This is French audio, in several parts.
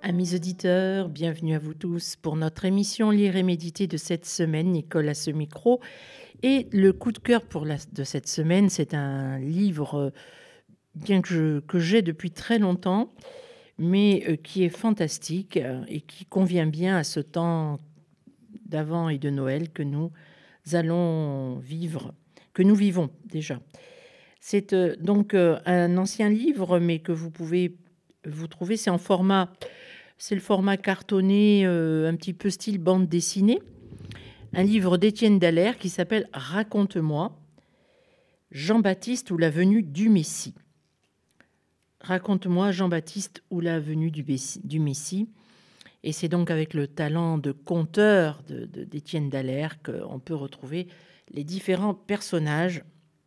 Amis auditeurs, bienvenue à vous tous pour notre émission Lire et méditer de cette semaine. Nicole à ce micro. Et le coup de cœur de cette semaine, c'est un livre bien que j'ai depuis très longtemps, mais qui est fantastique et qui convient bien à ce temps d'Avent et de Noël que nous allons vivre, que nous vivons déjà. C'est donc un ancien livre, mais que vous pouvez vous trouver, c'est le format cartonné, un petit peu style bande dessinée. Un livre d'Étienne Dallaire qui s'appelle « Raconte-moi, Jean-Baptiste ou la venue du Messie ». Raconte-moi, Jean-Baptiste ou la venue du Messie. Et c'est donc avec le talent de conteur d'Étienne Dallaire qu'on peut retrouver les différents personnages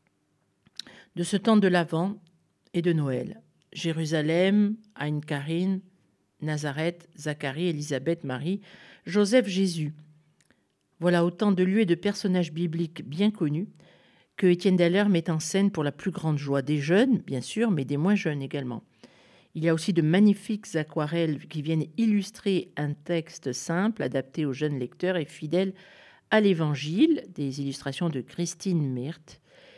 de ce temps de l'Avent et de Noël. Jérusalem, Aïn-Karine, Nazareth, Zacharie, Élisabeth, Marie, Joseph, Jésus. Voilà autant de lieux et de personnages bibliques bien connus que Étienne Dallaire met en scène pour la plus grande joie des jeunes, bien sûr, mais des moins jeunes également. Il y a aussi de magnifiques aquarelles qui viennent illustrer un texte simple, adapté aux jeunes lecteurs et fidèle à l'Évangile, des illustrations de Christine Myrthe.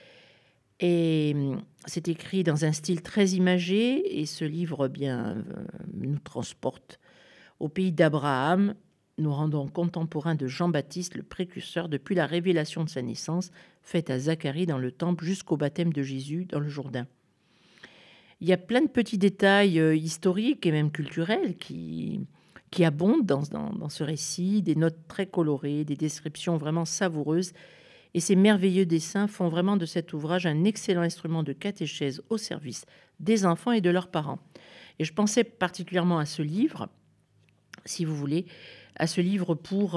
Et c'est écrit dans un style très imagé, et ce livre nous transporte au pays d'Abraham, nous rendons contemporains de Jean-Baptiste, le précurseur, depuis la révélation de sa naissance, faite à Zacharie dans le temple, jusqu'au baptême de Jésus dans le Jourdain. Il y a plein de petits détails historiques et même culturels qui abondent dans ce récit, des notes très colorées, des descriptions vraiment savoureuses. Et ces merveilleux dessins font vraiment de cet ouvrage un excellent instrument de catéchèse au service des enfants et de leurs parents. Et je pensais particulièrement à ce livre, si vous voulez, à ce livre pour,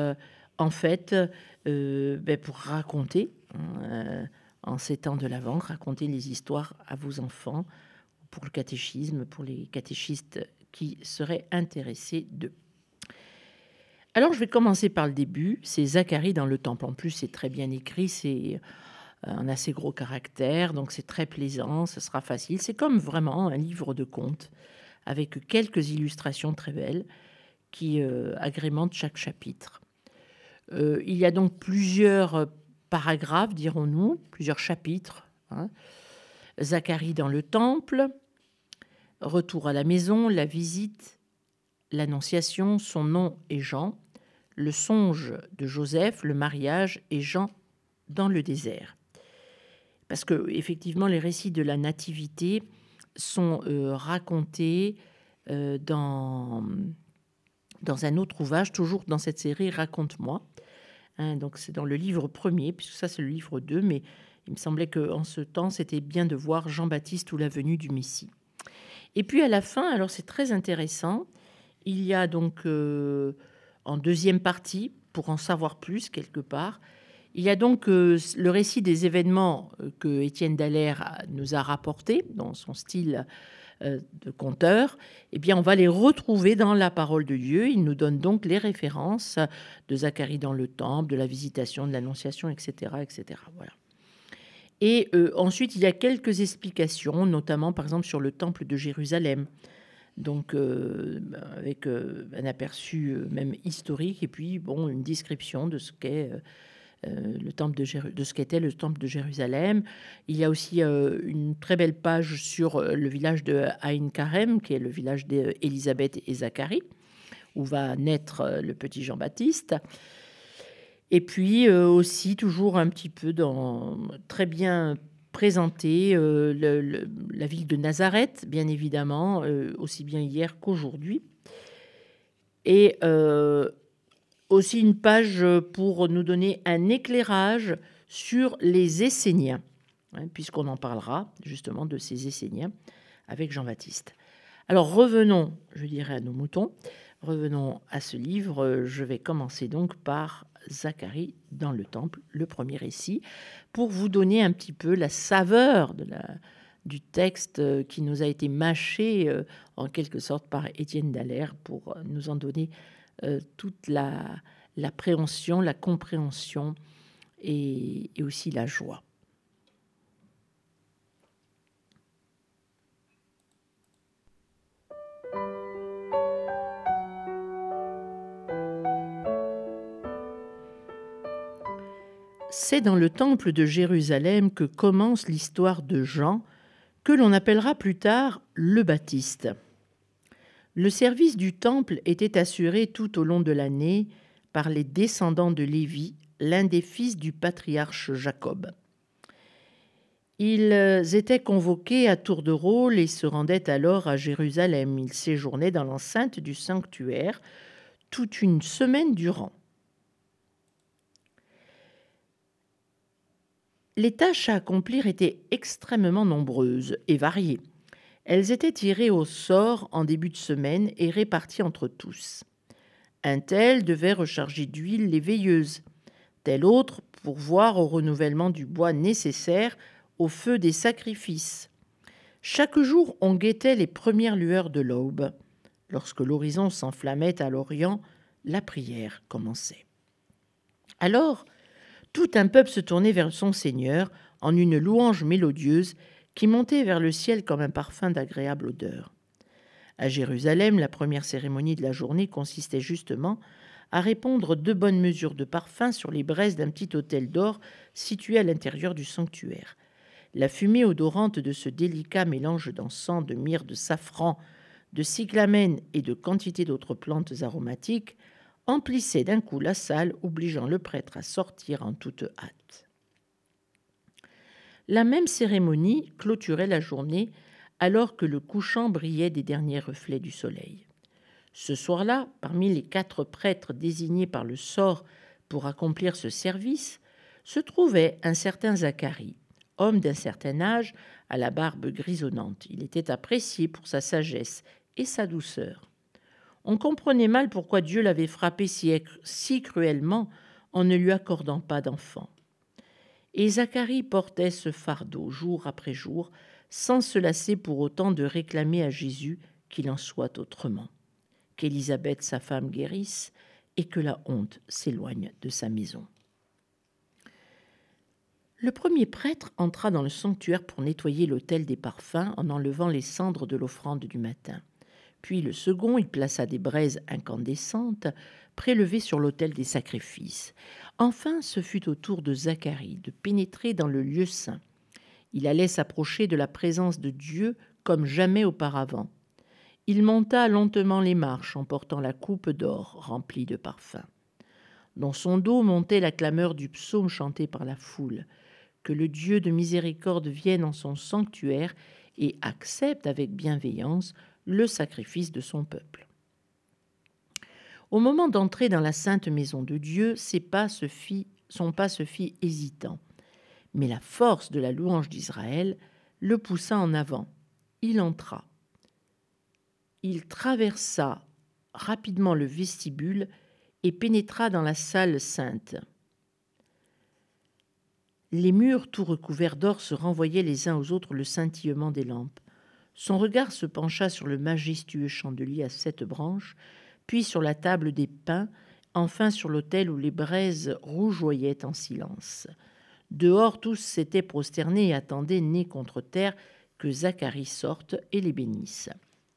pour raconter, en ces temps de l'Avent, raconter les histoires à vos enfants, pour le catéchisme, pour les catéchistes qui seraient intéressés d'eux. Alors, je vais commencer par le début. C'est Zacharie dans le temple. En plus, c'est très bien écrit, c'est un assez gros caractère, donc c'est très plaisant, ce sera facile. C'est comme vraiment un livre de contes, avec quelques illustrations très belles qui agrémentent chaque chapitre. Il y a donc plusieurs paragraphes, dirons-nous, plusieurs chapitres. Zacharie dans le temple, retour à la maison, la visite, l'annonciation, son nom et Jean, le songe de Joseph, le mariage et Jean dans le désert. Parce que effectivement, les récits de la nativité sont racontés dans un autre ouvrage, toujours dans cette série Raconte-moi. Donc c'est dans le livre premier, puisque ça c'est le livre 2, mais il me semblait qu'en ce temps, c'était bien de voir Jean-Baptiste ou la venue du Messie. Et puis à la fin, alors c'est très intéressant, il y a donc en deuxième partie, pour en savoir plus quelque part, il y a donc le récit des événements que Étienne Dallaire nous a rapportés dans son style de conteur. Eh bien, on va les retrouver dans la parole de Dieu. Il nous donne donc les références de Zacharie dans le temple, de la visitation, de l'annonciation, etc., etc. Voilà. Et ensuite, il y a quelques explications, notamment par exemple sur le temple de Jérusalem. Donc, avec un aperçu même historique, et puis bon, une description de ce qu'est de ce qu'était le temple de Jérusalem. Il y a aussi une très belle page sur le village de Aïn-Karem, qui est le village d'Élisabeth et Zacharie, où va naître le petit Jean-Baptiste. Et puis aussi toujours un petit peu très bien présenté la ville de Nazareth, bien évidemment, aussi bien hier qu'aujourd'hui. Et aussi une page pour nous donner un éclairage sur les Esséniens, puisqu'on en parlera justement de ces Esséniens avec Jean-Baptiste. Alors revenons, je dirais, à nos moutons. Revenons à ce livre. Je vais commencer donc par Zacharie dans le temple, le premier récit, pour vous donner un petit peu la saveur du texte qui nous a été mâché en quelque sorte par Étienne Dallaire pour nous en donner toute l'appréhension, la compréhension et aussi la joie. C'est dans le temple de Jérusalem que commence l'histoire de Jean, que l'on appellera plus tard le Baptiste. Le service du temple était assuré tout au long de l'année par les descendants de Lévi, l'un des fils du patriarche Jacob. Ils étaient convoqués à tour de rôle et se rendaient alors à Jérusalem. Ils séjournaient dans l'enceinte du sanctuaire toute une semaine durant. Les tâches à accomplir étaient extrêmement nombreuses et variées. Elles étaient tirées au sort en début de semaine et réparties entre tous. Un tel devait recharger d'huile les veilleuses, tel autre pourvoir au renouvellement du bois nécessaire au feu des sacrifices. Chaque jour, on guettait les premières lueurs de l'aube. Lorsque l'horizon s'enflammait à l'orient, la prière commençait. Alors, tout un peuple se tournait vers son Seigneur en une louange mélodieuse qui montait vers le ciel comme un parfum d'agréable odeur. À Jérusalem, la première cérémonie de la journée consistait justement à répandre 2 bonnes mesures de parfum sur les braises d'un petit autel d'or situé à l'intérieur du sanctuaire. La fumée odorante de ce délicat mélange d'encens, de myrrhe, de safran, de cyclamène et de quantité d'autres plantes aromatiques emplissait d'un coup la salle, obligeant le prêtre à sortir en toute hâte. La même cérémonie clôturait la journée alors que le couchant brillait des derniers reflets du soleil. Ce soir-là, parmi les 4 prêtres désignés par le sort pour accomplir ce service, se trouvait un certain Zacharie, homme d'un certain âge, à la barbe grisonnante. Il était apprécié pour sa sagesse et sa douceur. On comprenait mal pourquoi Dieu l'avait frappé si cruellement en ne lui accordant pas d'enfant. Et Zacharie portait ce fardeau jour après jour, sans se lasser pour autant de réclamer à Jésus qu'il en soit autrement, qu'Élisabeth, sa femme, guérisse et que la honte s'éloigne de sa maison. Le premier prêtre entra dans le sanctuaire pour nettoyer l'autel des parfums en enlevant les cendres de l'offrande du matin. Puis le second, il plaça des braises incandescentes prélevées sur l'autel des sacrifices. Enfin, ce fut au tour de Zacharie de pénétrer dans le lieu saint. Il allait s'approcher de la présence de Dieu comme jamais auparavant. Il monta lentement les marches en portant la coupe d'or remplie de parfums. Dans son dos montait la clameur du psaume chanté par la foule. Que le Dieu de miséricorde vienne en son sanctuaire et accepte avec bienveillance le sacrifice de son peuple. Au moment d'entrer dans la sainte maison de Dieu, son pas se fit hésitant. Mais la force de la louange d'Israël le poussa en avant. Il entra. Il traversa rapidement le vestibule et pénétra dans la salle sainte. Les murs tout recouverts d'or se renvoyaient les uns aux autres le scintillement des lampes. Son regard se pencha sur le majestueux chandelier à 7 branches, puis sur la table des pains, enfin sur l'autel où les braises rougeoyaient en silence. Dehors, tous s'étaient prosternés et attendaient, nez contre terre, que Zacharie sorte et les bénisse.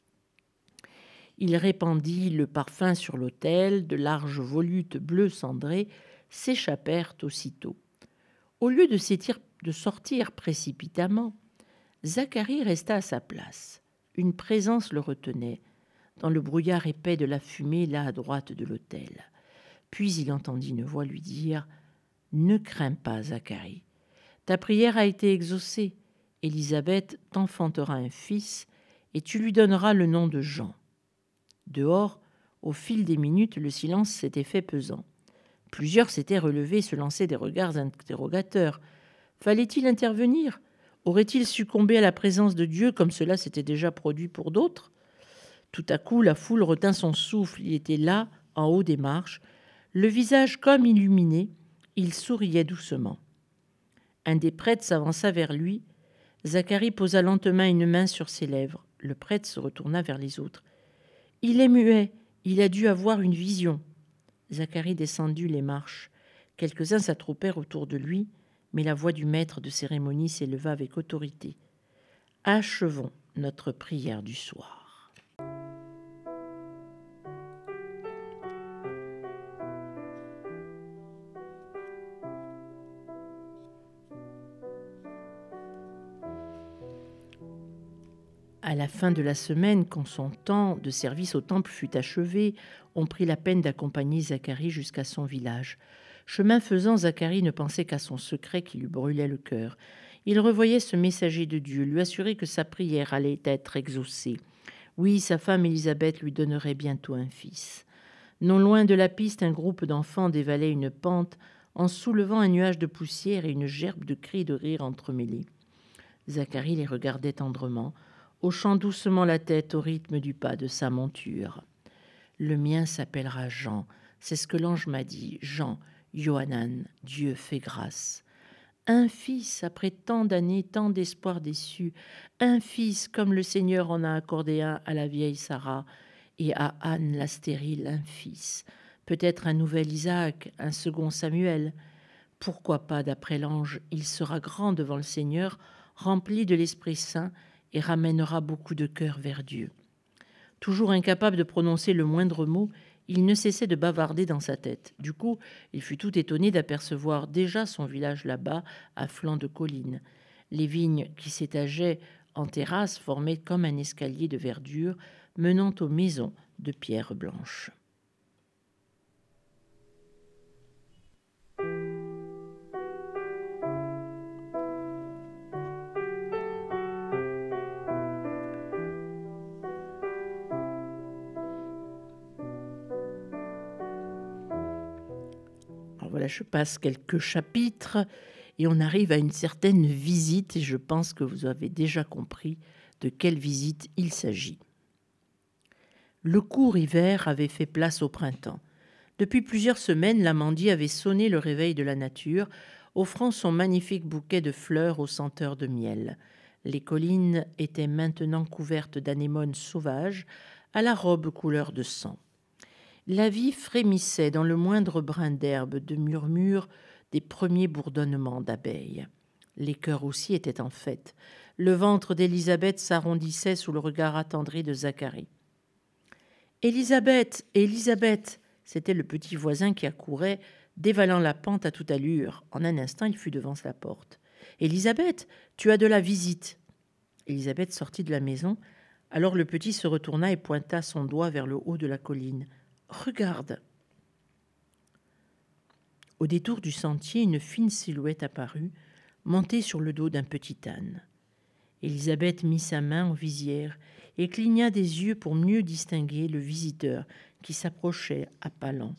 Il répandit le parfum sur l'autel, de larges volutes bleues cendrées s'échappèrent aussitôt. Au lieu de sortir précipitamment, Zacharie resta à sa place. Une présence le retenait, dans le brouillard épais de la fumée là à droite de l'autel. Puis il entendit une voix lui dire « Ne crains pas, Zacharie. Ta prière a été exaucée. Élisabeth t'enfantera un fils et tu lui donneras le nom de Jean. » Dehors, au fil des minutes, le silence s'était fait pesant. Plusieurs s'étaient relevés et se lançaient des regards interrogateurs. Fallait-il intervenir ? Aurait-il succombé à la présence de Dieu comme cela s'était déjà produit pour d'autres ? Tout à coup, la foule retint son souffle. Il était là, en haut des marches, le visage comme illuminé. Il souriait doucement. Un des prêtres s'avança vers lui. Zacharie posa lentement une main sur ses lèvres. Le prêtre se retourna vers les autres. « Il est muet. Il a dû avoir une vision. » Zacharie descendit les marches. Quelques-uns s'attroupèrent autour de lui, mais la voix du maître de cérémonie s'éleva avec autorité. « Achevons notre prière du soir. » À la fin de la semaine, quand son temps de service au temple fut achevé, on prit la peine d'accompagner Zacharie jusqu'à son village. Chemin faisant, Zacharie ne pensait qu'à son secret qui lui brûlait le cœur. Il revoyait ce messager de Dieu, lui assurer que sa prière allait être exaucée. Oui, sa femme Élisabeth lui donnerait bientôt un fils. Non loin de la piste, un groupe d'enfants dévalait une pente en soulevant un nuage de poussière et une gerbe de cris et de rires entremêlés. Zacharie les regardait tendrement, hochant doucement la tête au rythme du pas de sa monture. « Le mien s'appellera Jean, c'est ce que l'ange m'a dit. Jean, Yohanan, Dieu fait grâce. Un fils après tant d'années, tant d'espoirs déçus, un fils comme le Seigneur en a accordé un à la vieille Sarah et à Anne la stérile un fils. Peut-être un nouvel Isaac, un second Samuel. Pourquoi pas, d'après l'ange, il sera grand devant le Seigneur, rempli de l'Esprit Saint et ramènera beaucoup de cœurs vers Dieu. » Toujours incapable de prononcer le moindre mot, il ne cessait de bavarder dans sa tête. Du coup, il fut tout étonné d'apercevoir déjà son village là-bas, à flanc de colline. Les vignes qui s'étageaient en terrasse formaient comme un escalier de verdure menant aux maisons de pierre blanche. Voilà, je passe quelques chapitres et on arrive à une certaine visite et je pense que vous avez déjà compris de quelle visite il s'agit. Le court hiver avait fait place au printemps. Depuis plusieurs semaines, l'Amandie avait sonné le réveil de la nature, offrant son magnifique bouquet de fleurs aux senteurs de miel. Les collines étaient maintenant couvertes d'anémones sauvages à la robe couleur de sang. La vie frémissait dans le moindre brin d'herbe, de murmures, des premiers bourdonnements d'abeilles. Les cœurs aussi étaient en fête. Le ventre d'Élisabeth s'arrondissait sous le regard attendri de Zacharie. « Élisabeth, Élisabeth !» C'était le petit voisin qui accourait, dévalant la pente à toute allure. En un instant, il fut devant la porte. « Élisabeth, tu as de la visite !» Élisabeth sortit de la maison. Alors le petit se retourna et pointa son doigt vers le haut de la colline. « Regarde !» Au détour du sentier, une fine silhouette apparut, montée sur le dos d'un petit âne. Élisabeth mit sa main en visière et cligna des yeux pour mieux distinguer le visiteur qui s'approchait à pas lents.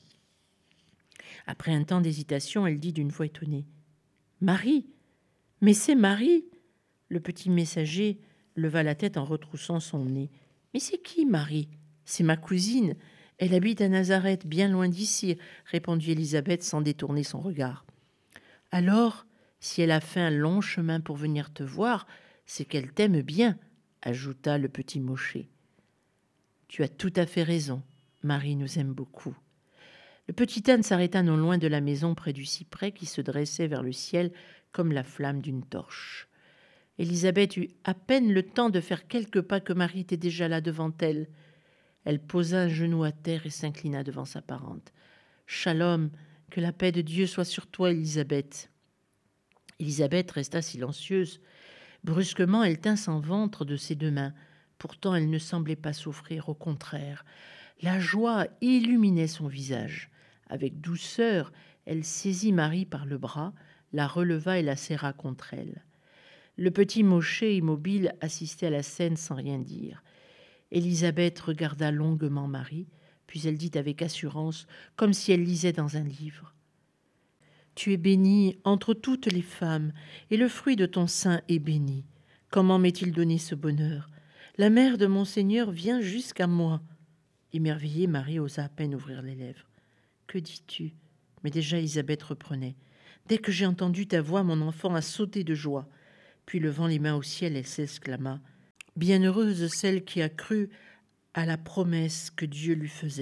Après un temps d'hésitation, elle dit d'une voix étonnée : « Marie ! Mais c'est Marie !» Le petit messager leva la tête en retroussant son nez. « Mais c'est qui, Marie ? C'est ma cousine. Elle habite à Nazareth, bien loin d'ici, » répondit Élisabeth sans détourner son regard. « Alors, si elle a fait un long chemin pour venir te voir, c'est qu'elle t'aime bien, » ajouta le petit Mosché. « Tu as tout à fait raison, Marie nous aime beaucoup. » Le petit âne s'arrêta non loin de la maison près du cyprès qui se dressait vers le ciel comme la flamme d'une torche. Élisabeth eut à peine le temps de faire quelques pas que Marie était déjà là devant elle. Elle posa un genou à terre et s'inclina devant sa parente. « Shalom, que la paix de Dieu soit sur toi, Élisabeth. » Élisabeth resta silencieuse. Brusquement, elle tint son ventre de ses deux mains. Pourtant, elle ne semblait pas souffrir, au contraire. La joie illuminait son visage. Avec douceur, elle saisit Marie par le bras, la releva et la serra contre elle. Le petit Mosché, immobile, assistait à la scène sans rien dire. Élisabeth regarda longuement Marie, puis elle dit avec assurance, comme si elle lisait dans un livre : « Tu es bénie entre toutes les femmes, et le fruit de ton sein est béni. Comment m'est-il donné ce bonheur ? La mère de mon Seigneur vient jusqu'à moi. » Émerveillée, Marie osa à peine ouvrir les lèvres. « Que dis-tu » Mais déjà Élisabeth reprenait. « Dès que j'ai entendu ta voix, mon enfant a sauté de joie. » Puis levant les mains au ciel, elle s'exclama : « Bienheureuse celle qui a cru à la promesse que Dieu lui faisait. »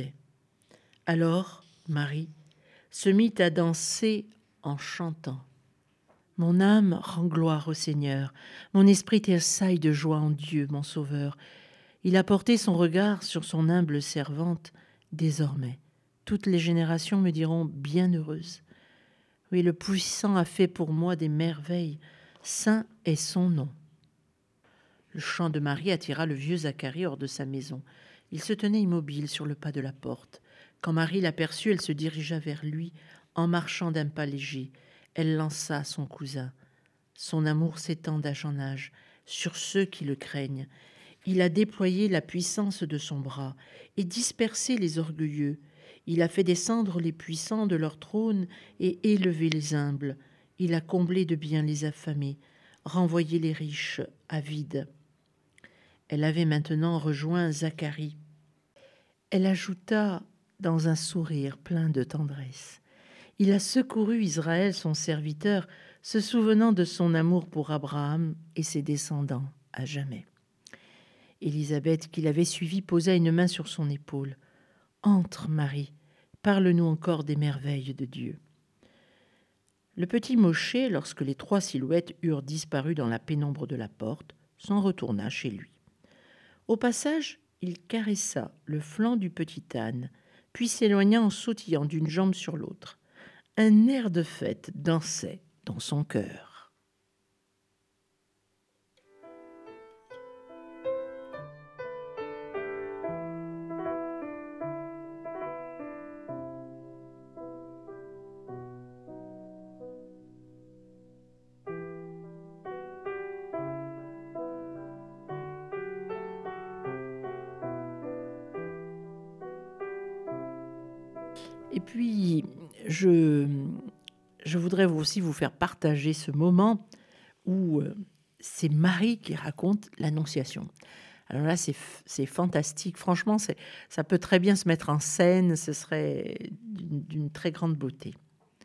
Alors, Marie se mit à danser en chantant. « Mon âme rend gloire au Seigneur, mon esprit tressaille de joie en Dieu, mon Sauveur. Il a porté son regard sur son humble servante. Désormais, toutes les générations me diront bienheureuse. Oui, le Puissant a fait pour moi des merveilles. Saint est son nom. » Le chant de Marie attira le vieux Zacharie hors de sa maison. Il se tenait immobile sur le pas de la porte. Quand Marie l'aperçut, elle se dirigea vers lui en marchant d'un pas léger. Elle lança son cousin. Son amour s'étend d'âge en âge sur ceux qui le craignent. Il a déployé la puissance de son bras et dispersé les orgueilleux. Il a fait descendre les puissants de leur trône et élevé les humbles. Il a comblé de biens les affamés, renvoyé les riches avides. Elle avait maintenant rejoint Zacharie. Elle ajouta dans un sourire plein de tendresse: il a secouru Israël, son serviteur, se souvenant de son amour pour Abraham et ses descendants à jamais. Élisabeth, qui l'avait suivi, posa une main sur son épaule. « Entre, Marie, parle-nous encore des merveilles de Dieu. » Le petit Mosché, lorsque les 3 silhouettes eurent disparu dans la pénombre de la porte, s'en retourna chez lui. Au passage, il caressa le flanc du petit âne, puis s'éloigna en sautillant d'une jambe sur l'autre. Un air de fête dansait dans son cœur. Et puis, je voudrais aussi vous faire partager ce moment où c'est Marie qui raconte l'Annonciation. Alors là, c'est fantastique. Franchement, ça peut très bien se mettre en scène. Ce serait d'une très grande beauté.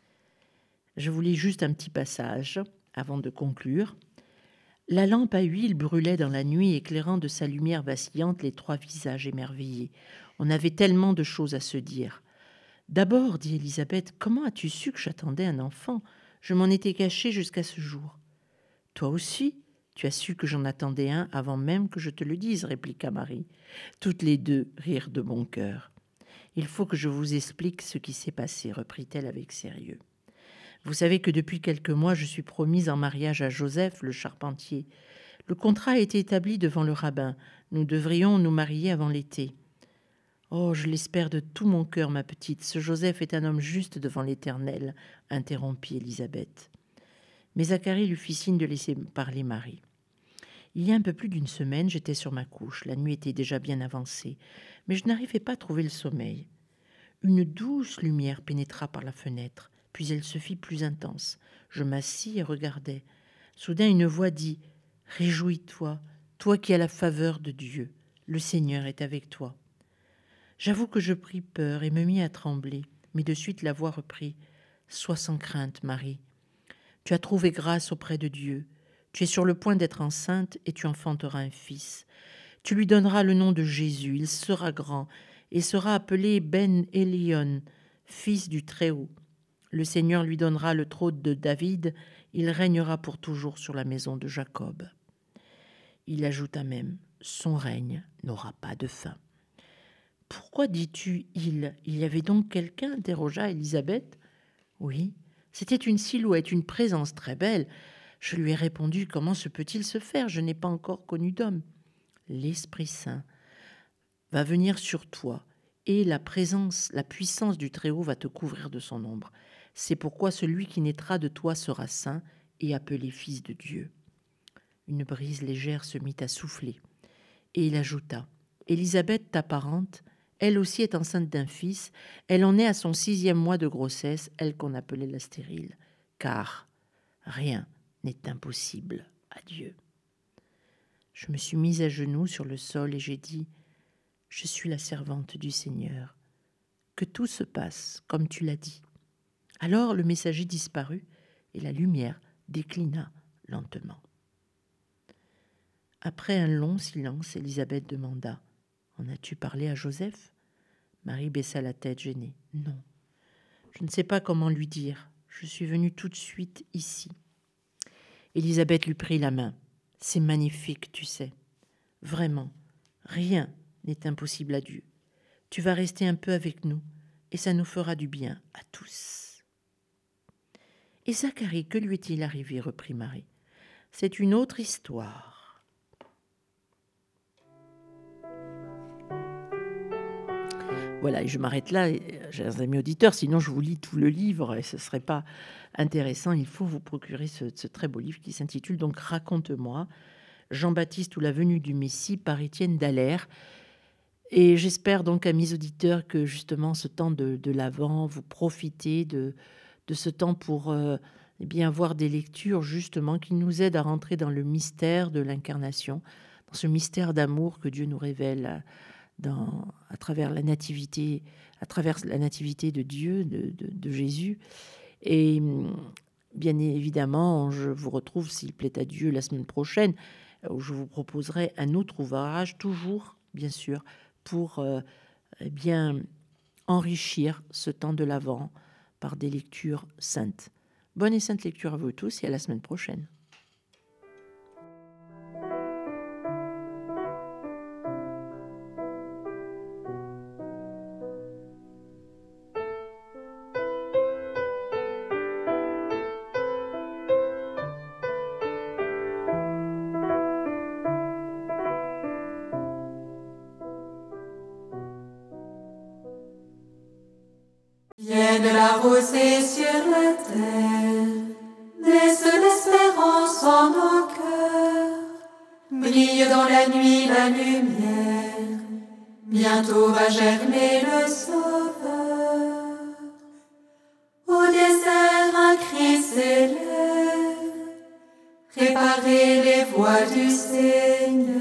Je vous lis juste un petit passage avant de conclure. La lampe à huile brûlait dans la nuit, éclairant de sa lumière vacillante les 3 visages émerveillés. On avait tellement de choses à se dire. D'abord, dit Élisabeth, comment as-tu su que j'attendais un enfant? Je m'en étais cachée jusqu'à ce jour. Toi aussi, tu as su que j'en attendais un avant même que je te le dise, répliqua Marie. Toutes les deux rirent de bon cœur. Il faut que je vous explique ce qui s'est passé, reprit-elle avec sérieux. Vous savez que depuis quelques mois, je suis promise en mariage à Joseph, le charpentier. Le contrat a été établi devant le rabbin. Nous devrions nous marier avant l'été. Oh, je l'espère de tout mon cœur, ma petite. Ce Joseph est un homme juste devant l'Éternel, interrompit Élisabeth. Mais Zacharie lui fit signe de laisser parler Marie. Il y a un peu plus d'une semaine, j'étais sur ma couche. La nuit était déjà bien avancée, mais je n'arrivais pas à trouver le sommeil. Une douce lumière pénétra par la fenêtre, puis elle se fit plus intense. Je m'assis et regardai. Soudain, une voix dit « Réjouis-toi, toi qui as la faveur de Dieu. Le Seigneur est avec toi. » J'avoue que je pris peur et me mis à trembler, mais de suite la voix reprit « Sois sans crainte, Marie. Tu as trouvé grâce auprès de Dieu. Tu es sur le point d'être enceinte et tu enfanteras un fils. Tu lui donneras le nom de Jésus. Il sera grand et sera appelé Ben Elion, fils du Très-Haut. Le Seigneur lui donnera le trône de David. Il régnera pour toujours sur la maison de Jacob. » Il ajouta même « Son règne n'aura pas de fin. » « Pourquoi dis-tu « il » Il y avait donc quelqu'un, interrogea Élisabeth. « Oui, c'était une silhouette, une présence très belle. Je lui ai répondu « Comment se peut-il se faire? Je n'ai pas encore connu d'homme. » L'Esprit Saint va venir sur toi et la puissance du Très-Haut va te couvrir de son ombre. C'est pourquoi celui qui naîtra de toi sera saint et appelé fils de Dieu. » Une brise légère se mit à souffler et il ajouta « Élisabeth, ta parente, elle aussi est enceinte d'un fils. Elle en est à son 6e mois de grossesse, elle qu'on appelait la stérile. Car rien n'est impossible à Dieu. » Je me suis mise à genoux sur le sol et j'ai dit « Je suis la servante du Seigneur. Que tout se passe comme tu l'as dit. » Alors le messager disparut et la lumière déclina lentement. Après un long silence, Élisabeth demanda « En as-tu parlé à Joseph ?» Marie baissa la tête, gênée. « Non, je ne sais pas comment lui dire. Je suis venue tout de suite ici. » Élisabeth lui prit la main. « C'est magnifique, tu sais. Vraiment, rien n'est impossible à Dieu. Tu vas rester un peu avec nous et ça nous fera du bien à tous. » « Et Zacharie, que lui est-il arrivé ?» reprit Marie. « C'est une autre histoire. » Voilà, et je m'arrête là, chers amis auditeurs, sinon je vous lis tout le livre et ce ne serait pas intéressant. Il faut vous procurer ce très beau livre qui s'intitule donc Raconte-moi, Jean-Baptiste ou la venue du Messie par Étienne Dallaire. Et j'espère donc, amis auditeurs, que justement ce temps de l'Avent, vous profitez de ce temps pour eh bien voir des lectures justement qui nous aident à rentrer dans le mystère de l'incarnation, dans ce mystère d'amour que Dieu nous révèle à travers la nativité, de Dieu, de Jésus. Et bien évidemment, je vous retrouve, s'il plaît à Dieu, la semaine prochaine, où je vous proposerai un autre ouvrage, toujours, bien sûr, pour eh bien enrichir ce temps de l'Avent par des lectures saintes. Bonne et sainte lecture à vous tous et à la semaine prochaine. Vienne la rosée sur la terre, laisse l'espérance en nos cœurs, brille dans la nuit la lumière, bientôt va germer le Sauveur. Au désert un cri s'élève, préparez les voies du Seigneur.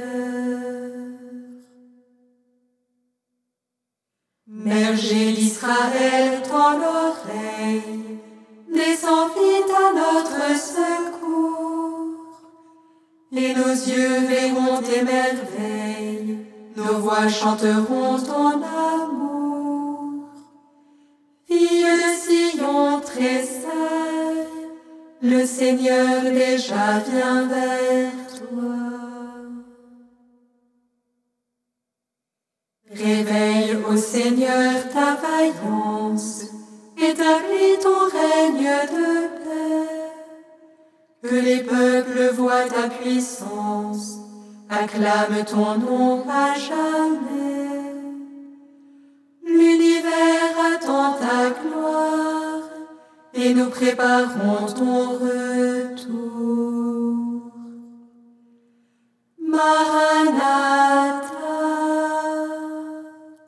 Berger d'Israël, tends l'oreille, descends vite à notre secours, et nos yeux verront tes merveilles, nos voix chanteront ton amour. Fille de Sion, tressaille, le Seigneur déjà vient vers toi. Réveille, ô Seigneur, ta vaillance, établis ton règne de paix. Que les peuples voient ta puissance, acclament ton nom à jamais. L'univers attend ta gloire, et nous préparons ton retour. Marie